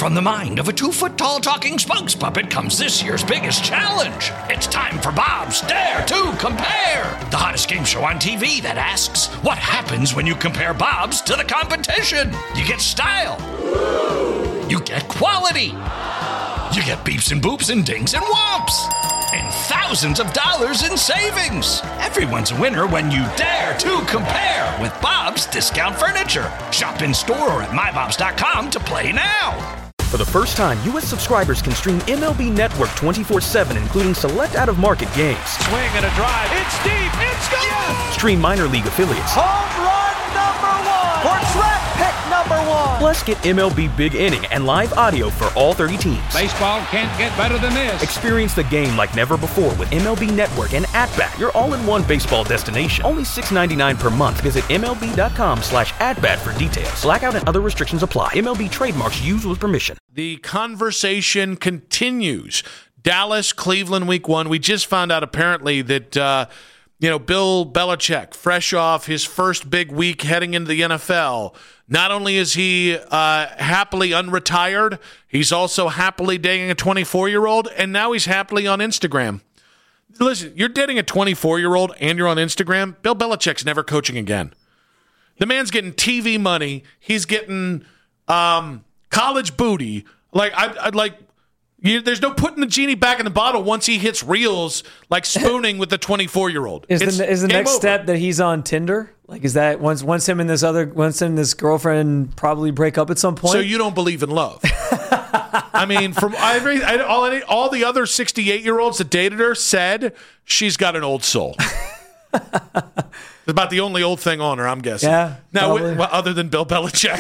From the mind of a 2-foot-tall talking spokes puppet comes this year's biggest challenge. It's time for Bob's Dare to Compare, the hottest game show on TV that asks, what happens when you compare Bob's to the competition? You get style. You get quality. You get beeps and boops and dings and whomps. And thousands of dollars in savings. Everyone's a winner when you dare to compare with Bob's Discount Furniture. Shop in store or at mybobs.com to play now. For the first time, U.S. subscribers can stream MLB Network 24/7, including select out-of-market games. Swing and a drive. It's deep. It's gone. Yes! Stream minor league affiliates. Home run number 1. Or track pick number 1. Plus, get MLB Big Inning and live audio for all 30 teams. Baseball can't get better than this. Experience the game like never before with MLB Network and At-Bat, your all-in-one baseball destination. Only $6.99 per month. Visit MLB.com/at-bat for details. Blackout and other restrictions apply. MLB trademarks used with permission. The conversation continues. Dallas, Cleveland, week 1. We just found out apparently that, Bill Belichick, fresh off his first big week heading into the NFL, not only is he happily unretired, he's also happily dating a 24-year-old, and now he's happily on Instagram. Listen, you're dating a 24-year-old and you're on Instagram, Bill Belichick's never coaching again. The man's getting TV money. He's getting college booty. There's no putting the genie back in the bottle once he hits reels like spooning with the 24-year-old. Is the next step that he's on Tinder? Like, is that once him and this girlfriend probably break up at some point? So you don't believe in love? I mean, from all the other 68-year-olds that dated her said she's got an old soul. It's about the only old thing on her, I'm guessing. Yeah. Now, other than Bill Belichick.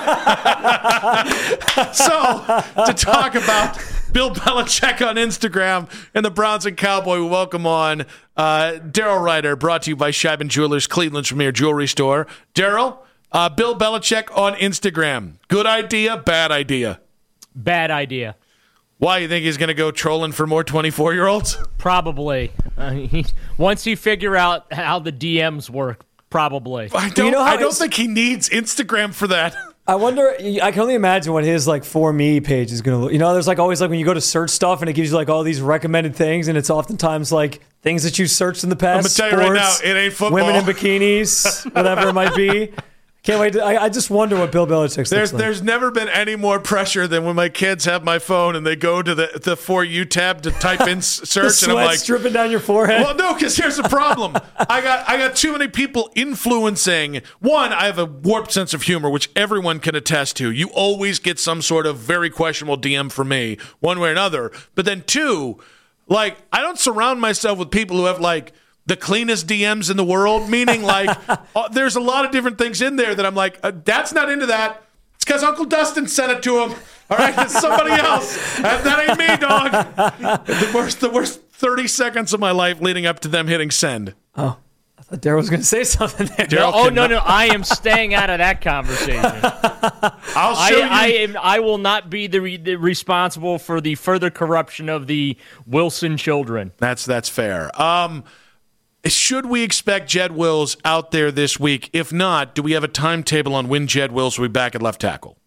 So, to talk about Bill Belichick on Instagram and the Browns and Cowboy, we welcome on Daryl Ryder, brought to you by Scheiben Jewelers, Cleveland's premier jewelry store. Daryl, Bill Belichick on Instagram. Good idea, bad idea? Bad idea. Why, you think he's going to go trolling for more 24-year-olds? Probably. Once he figure out how the DMs work, probably. I don't think he needs Instagram for that. I wonder, I can only imagine what his for me page is going to look. There's always when you go to search stuff and it gives you all these recommended things, and it's oftentimes things that you searched in the past. I'm going to tell you right now, it ain't football. Women in bikinis, whatever it might be. Can't wait. I just wonder what Bill Belichick's looks like. There's never been any more pressure than when my kids have my phone and they go to the For You tab to type in search, and I'm like, dripping down your forehead. Well, no, because here's the problem. I got too many people influencing. One, I have a warped sense of humor, which everyone can attest to. You always get some sort of very questionable DM from me, one way or another. But then two, I don't surround myself with people who have the cleanest DMs in the world, meaning there's a lot of different things in there that I'm that's not into that. It's because Uncle Dustin sent it to him. All right, it's somebody else. That ain't me, dog. The worst 30 seconds of my life leading up to them hitting send. Oh, I thought Daryl was going to say something there. No, I am staying out of that conversation. I'll show you. I will not be the responsible for the further corruption of the Wilson children. That's fair. Should we expect Jed Wills out there this week? If not, do we have a timetable on when Jed Wills will be back at left tackle?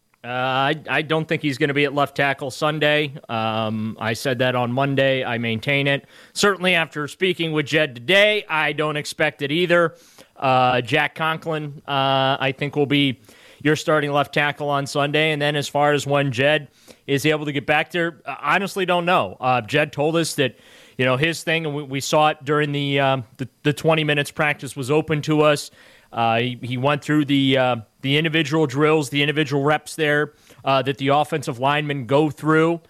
I don't think he's going to be at left tackle Sunday. I said that on Monday. I maintain it. Certainly after speaking with Jed today, I don't expect it either. Jack Conklin, I think, will be your starting left tackle on Sunday. And then as far as when Jed is able to get back there, I honestly don't know. Jed told us that his thing, and we saw it during the 20 minutes practice was open to us. He went through the individual drills, the individual reps there that the offensive linemen go through.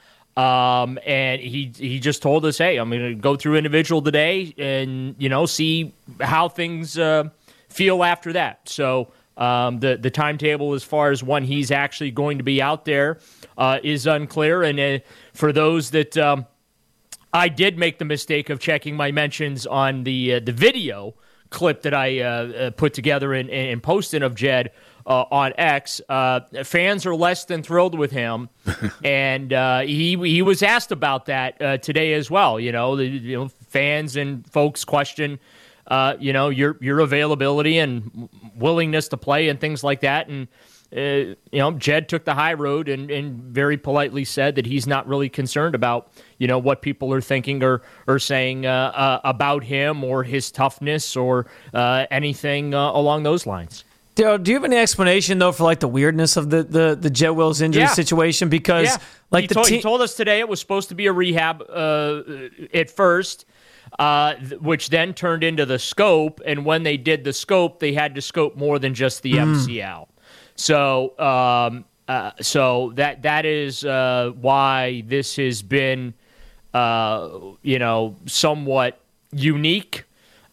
And he just told us, hey, I'm going to go through individual today and, see how things feel after that. So the timetable as far as when he's actually going to be out there is unclear. And for those that I did make the mistake of checking my mentions on the video clip that I put together and posted of Jed on X. Fans are less than thrilled with him, and he was asked about that today as well. Fans and folks question, your availability and willingness to play and things like that. And Jed took the high road and very politely said that he's not really concerned about, what people are thinking or saying about him or his toughness or anything along those lines. Daryl, do you have any explanation, though, for the weirdness of the Jed Wills injury situation? Because he told us today it was supposed to be a rehab at first, which then turned into the scope. And when they did the scope, they had to scope more than just the MCL. So that is why this has been, somewhat unique.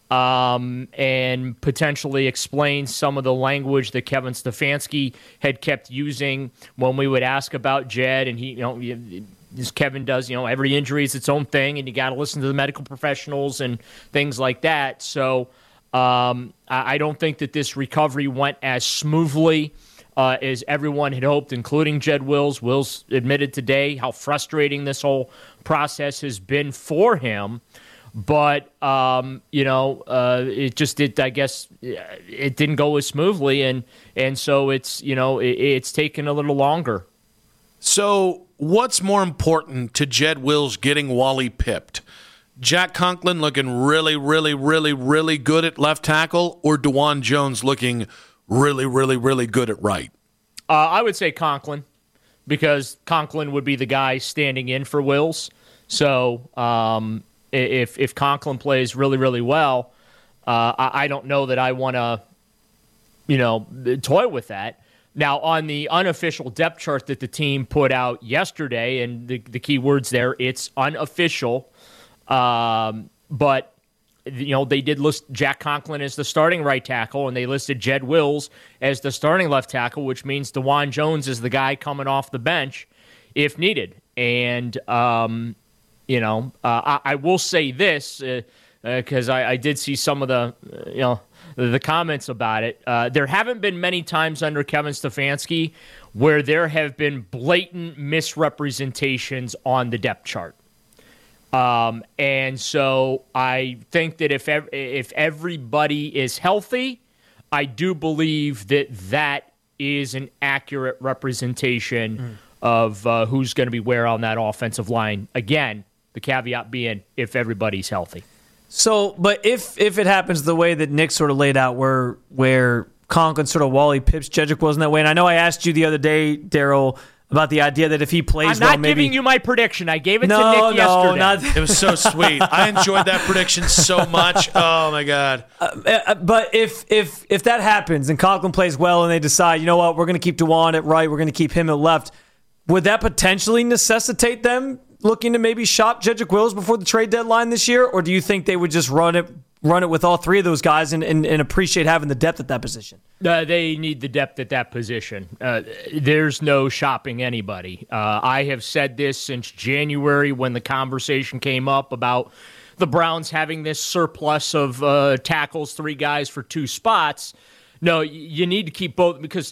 And potentially explains some of the language that Kevin Stefanski had kept using when we would ask about Jed. And he, as Kevin does, every injury is its own thing, and you got to listen to the medical professionals and things like that. So I don't think that this recovery went as smoothly as everyone had hoped, including Jed Wills. Wills admitted today how frustrating this whole process has been for him. But, it just did, I guess, it didn't go as smoothly. And so it's, it's taken a little longer. So what's more important to Jed Wills getting Wally pipped? Jack Conklin looking really, really, really, really good at left tackle, or DeJuan Jones looking really, really, really good at right? I would say Conklin, because Conklin would be the guy standing in for Wills. So, if Conklin plays really, really well, I don't know that I want to, toy with that. Now, on the unofficial depth chart that the team put out yesterday, and the key words there, it's unofficial, but, they did list Jack Conklin as the starting right tackle, and they listed Jed Wills as the starting left tackle, which means DeJuan Jones is the guy coming off the bench if needed. And, I will say this because I did see some of the comments about it. There haven't been many times under Kevin Stefanski where there have been blatant misrepresentations on the depth chart. And so I think that if everybody is healthy, I do believe that is an accurate representation of who's going to be where on that offensive line. Again, the caveat being if everybody's healthy. So, but if it happens the way that Nick sort of laid out, where Conklin sort of Wally pips Jedrick Wills in that way, and I know I asked you the other day, Daryl, about the idea that if he plays I'm not giving you my prediction. I gave it to Nick yesterday. It was so sweet. I enjoyed that prediction so much. Oh, my God. But if that happens and Conklin plays well and they decide, you know what, we're going to keep DeJuan at right, we're going to keep him at left, would that potentially necessitate them looking to maybe shop Jedrick Wills before the trade deadline this year? Or do you think they would just run it with all three of those guys and appreciate having the depth at that position? They need the depth at that position. There's no shopping anybody. I have said this since January when the conversation came up about the Browns having this surplus of tackles, three guys for two spots. No, you need to keep both because,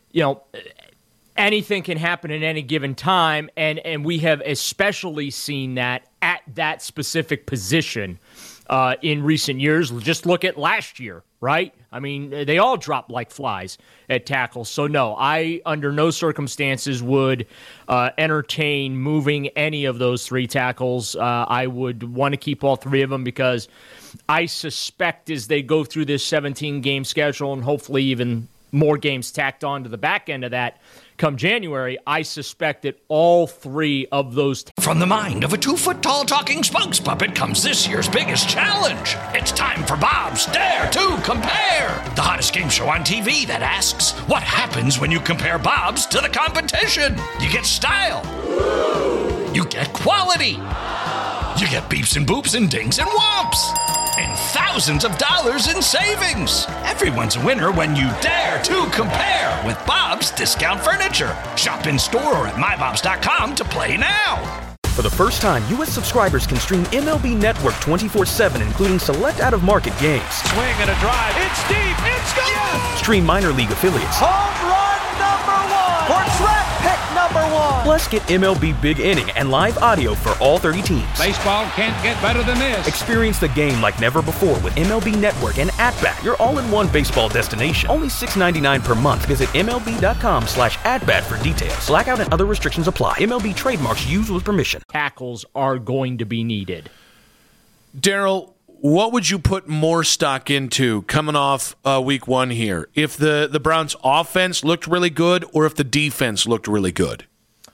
anything can happen at any given time, and we have especially seen that at that specific position in recent years. Just look at last year, right? I mean, they all dropped like flies at tackles. So, no, I under no circumstances would entertain moving any of those three tackles. I would want to keep all three of them because I suspect as they go through this 17-game schedule and hopefully even more games tacked on to the back end of that, come January, I suspect that all three of those... From the mind of a 2-foot-tall talking spokes puppet comes this year's biggest challenge. It's time for Bob's Dare to Compare, the hottest game show on TV that asks, what happens when you compare Bob's to the competition? You get style. You get quality. You get beeps and boops and dings and whomps. And thousands of dollars in savings. Everyone's a winner when you dare to compare with Bob's Discount Furniture. Shop in store or at mybobs.com to play now. For the first time, U.S. subscribers can stream MLB Network 24/7, including select out-of-market games. Swing and a drive. It's deep. It's gone. Stream minor league affiliates. Home run number one. Or track pick number one. Plus, get MLB Big Inning and live audio for all 30 teams. Baseball can't get better than this. Experience the game like never before with MLB Network and At-Bat, your all-in-one baseball destination. Only $6.99 per month. Visit MLB.com/at-bat for details. Blackout and other restrictions apply. MLB trademarks used with permission. Tackles are going to be needed. Daryl, what would you put more stock into coming off week one here? If the Browns' offense looked really good or if the defense looked really good?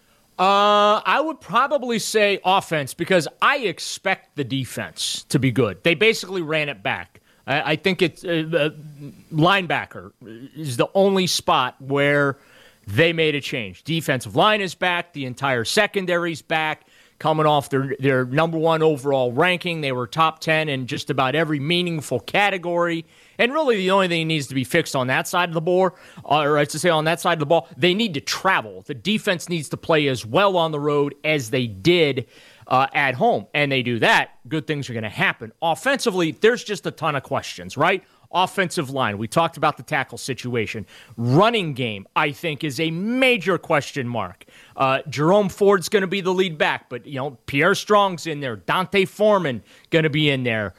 I would probably say offense because I expect the defense to be good. They basically ran it back. I think it's linebacker is the only spot where they made a change. Defensive line is back. The entire secondary's back. Coming off their number one overall ranking. They were top 10 in just about every meaningful category. And really the only thing that needs to be fixed on that side of the ball, or I should say on that side of the ball, they need to travel. The defense needs to play as well on the road as they did at home. And they do that, good things are going to happen. Offensively, there's just a ton of questions, right? Offensive line, we talked about the tackle situation. Running game, I think, is a major question mark. Jerome Ford's going to be the lead back, but Pierre Strong's in there. Dante Foreman going to be in there.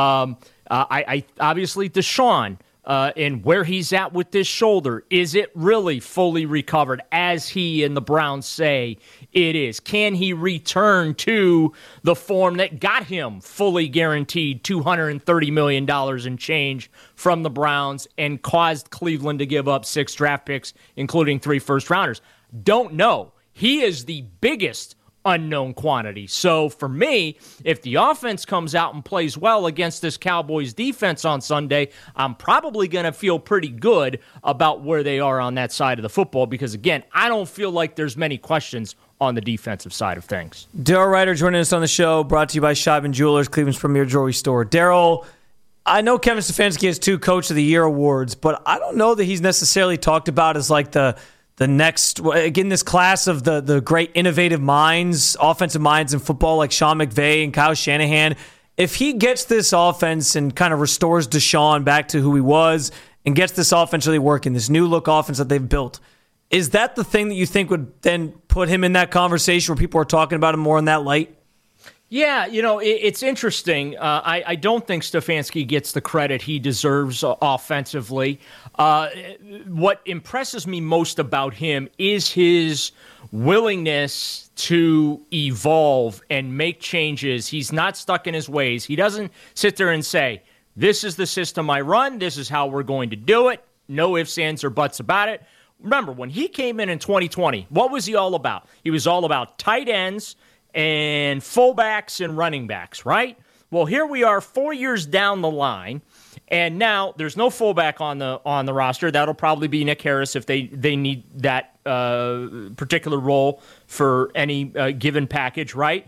I obviously Deshaun and where he's at with this shoulder. Is it really fully recovered as he and the Browns say it is? Can he return to the form that got him fully guaranteed $230 million in change from the Browns and caused Cleveland to give up 6 draft picks, including 3 first-rounders? Don't know. He is the biggest unknown quantity. So for me, if the offense comes out and plays well against this Cowboys defense on Sunday, I'm probably going to feel pretty good about where they are on that side of the football because, again, I don't feel like there's many questions on the defensive side of things. Daryl Ryder joining us on the show, brought to you by Scheibman Jewelers, Cleveland's premier jewelry store. Daryl, I know Kevin Stefanski has 2 Coach of the Year awards, but I don't know that he's necessarily talked about as like the next, again, this class of the great innovative minds, offensive minds in football like Sean McVay and Kyle Shanahan. If he gets this offense and kind of restores Deshaun back to who he was and gets this offense really working, this new look offense that they've built, is that the thing that you think would then put him in that conversation where people are talking about him more in that light? Yeah, it's interesting. I don't think Stefanski gets the credit he deserves offensively. What impresses me most about him is his willingness to evolve and make changes. He's not stuck in his ways. He doesn't sit there and say, this is the system I run, this is how we're going to do it. No ifs, ands, or buts about it. Remember, when he came in 2020, what was he all about? He was all about tight ends and fullbacks and running backs, right? Well, here we are 4 years down the line, and now there's no fullback on the roster. That'll probably be Nick Harris if they need that particular role for any given package, right?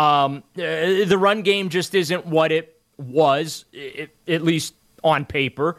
The run game just isn't what it was, at least on paper.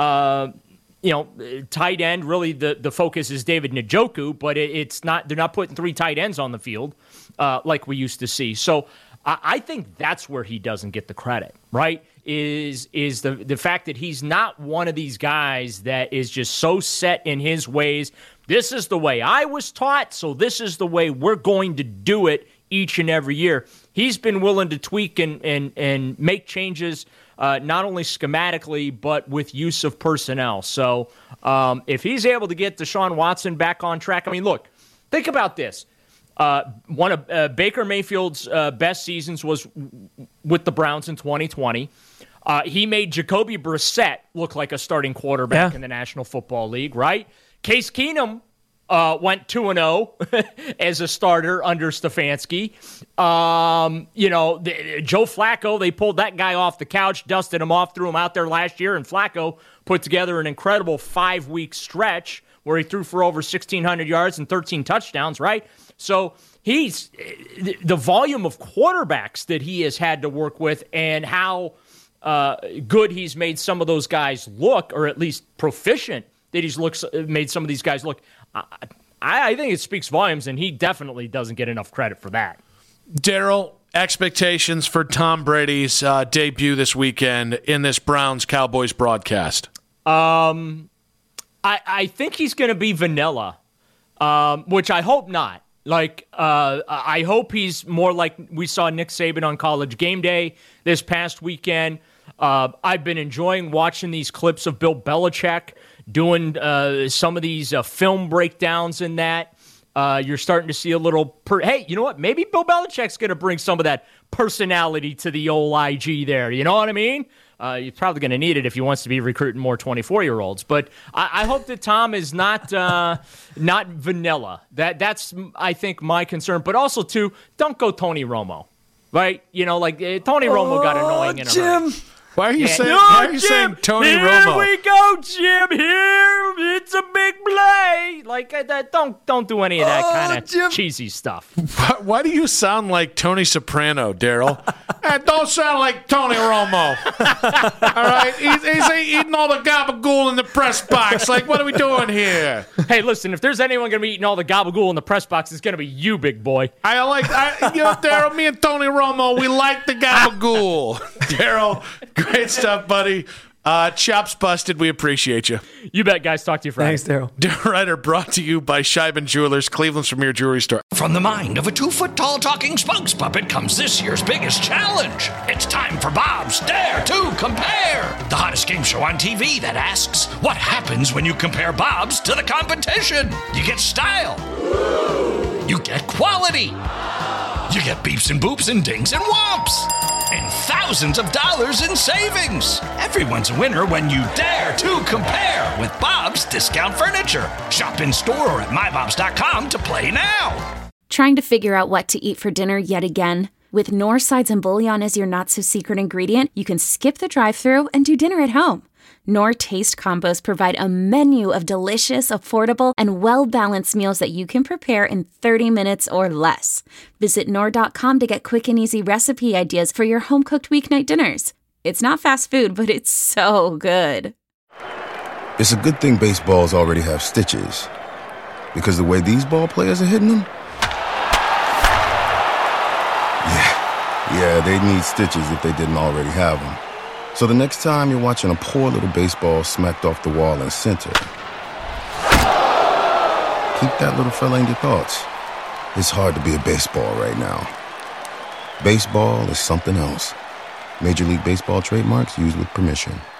Tight end, really the focus is David Njoku, but it's not. They're not putting 3 tight ends on the field like we used to see. So I think that's where he doesn't get the credit, right? Is the fact that he's not one of these guys that is just so set in his ways. This is the way I was taught, so this is the way we're going to do it each and every year. He's been willing to tweak and make changes, not only schematically, but with use of personnel. So if he's able to get Deshaun Watson back on track, I mean, look, think about this. One of Baker Mayfield's best seasons was with the Browns in 2020. He made Jacoby Brissett look like a starting quarterback in the National Football League, right? Case Keenum went 2-0 as a starter under Stefanski. Joe Flacco, they pulled that guy off the couch, dusted him off, threw him out there last year, and Flacco put together an incredible 5-week stretch where he threw for over 1,600 yards and 13 touchdowns, right? So he's the volume of quarterbacks that he has had to work with and how good he's made some of those guys look, or at least proficient that he's made some of these guys look. I think it speaks volumes, and he definitely doesn't get enough credit for that. Daryl, expectations for Tom Brady's debut this weekend in this Browns-Cowboys broadcast? I think he's going to be vanilla, which I hope not. Like, I hope he's more like we saw Nick Saban on College Game Day this past weekend. I've been enjoying watching these clips of Bill Belichick doing some of these film breakdowns in that. You're starting to see a little hey, you know what? Maybe Bill Belichick's going to bring some of that personality to the old IG there. You know what I mean? He's probably going to need it if he wants to be recruiting more 24-year-olds. But I hope that Tom is not vanilla. That's, I think, my concern. But also, too, don't go Tony Romo, right? You know, like Tony Romo got annoying in a hurry. Why are you saying Tony Romo? Here we go, Jim. Here, it's a big play. Like that. Don't do any of that kind of cheesy stuff. Why do you sound like Tony Soprano, Daryl? Don't sound like Tony Romo. All right, he's eating all the gabagool in the press box. Like, what are we doing here? Hey, listen, if there's anyone going to be eating all the gabagool in the press box, it's going to be you, big boy. Daryl, me and Tony Romo, we like the gabagool. Daryl, great stuff, buddy. Chops busted. We appreciate you. You bet, guys. Talk to you Friday. Thanks, Daryl. Daryl Ryder brought to you by Scheiben Jewelers, Cleveland's premier jewelry store. From the mind of a 2-foot-tall talking spokes puppet comes this year's biggest challenge. It's time for Bob's Dare to Compare, the hottest game show on TV that asks, what happens when you compare Bob's to the competition? You get style. You get quality. You get beeps and boops and dings and whomps. And thousands of dollars in savings. Everyone's a winner when you dare to compare with Bob's Discount Furniture. Shop in store or at mybobs.com to play now. Trying to figure out what to eat for dinner yet again? With Knorr sides and bouillon as your not-so-secret ingredient, you can skip the drive-thru and do dinner at home. Knorr Taste Combos provide a menu of delicious, affordable, and well-balanced meals that you can prepare in 30 minutes or less. Visit Knorr.com to get quick and easy recipe ideas for your home-cooked weeknight dinners. It's not fast food, but it's so good. It's a good thing baseballs already have stitches. Because the way these ball players are hitting them? Yeah, they'd need stitches if they didn't already have them. So the next time you're watching a poor little baseball smacked off the wall in center, keep that little fella in your thoughts. It's hard to be a baseball right now. Baseball is something else. Major League Baseball trademarks used with permission.